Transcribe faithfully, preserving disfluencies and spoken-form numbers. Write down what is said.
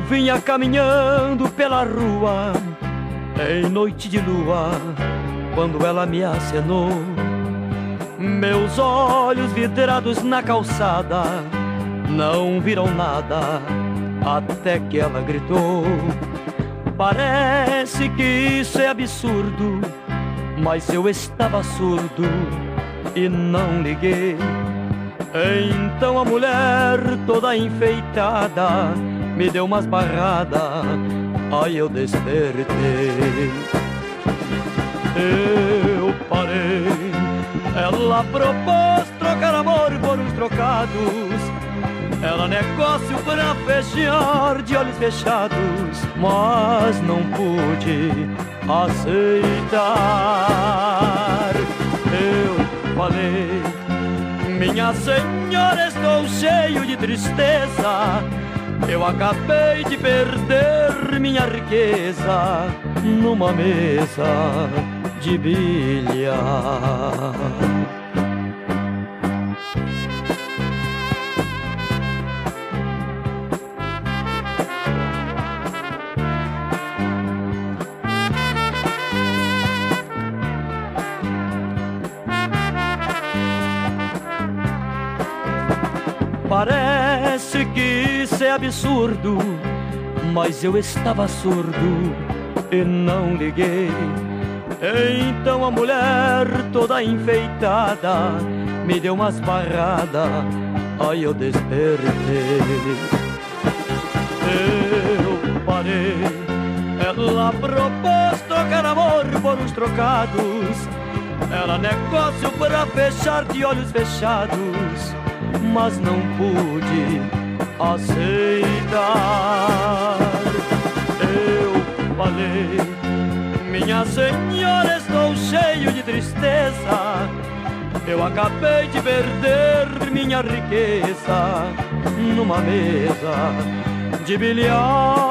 vinha caminhando pela rua em noite de lua, quando ela me acenou. Meus olhos vidrados na calçada não viram nada, até que ela gritou: parece que isso é absurdo, mas eu estava surdo e não liguei. Então a mulher toda enfeitada me deu umas barradas, aí eu despertei. Eu parei, ela propôs trocar amor por uns trocados. Era negócio pra fechar de olhos fechados, mas não pude aceitar. Eu falei: minha senhora, estou cheio de tristeza, eu acabei de perder minha riqueza numa mesa de bilhar. Parece que isso é absurdo, mas eu estava surdo e não liguei. Então a mulher toda enfeitada me deu umas barradas, aí eu despertei. Eu parei, ela propôs trocar amor por uns trocados. Era negócio para fechar de olhos fechados, mas não pude aceitar. Eu falei: minha senhora, estou cheio de tristeza, eu acabei de perder minha riqueza numa mesa de bilhar.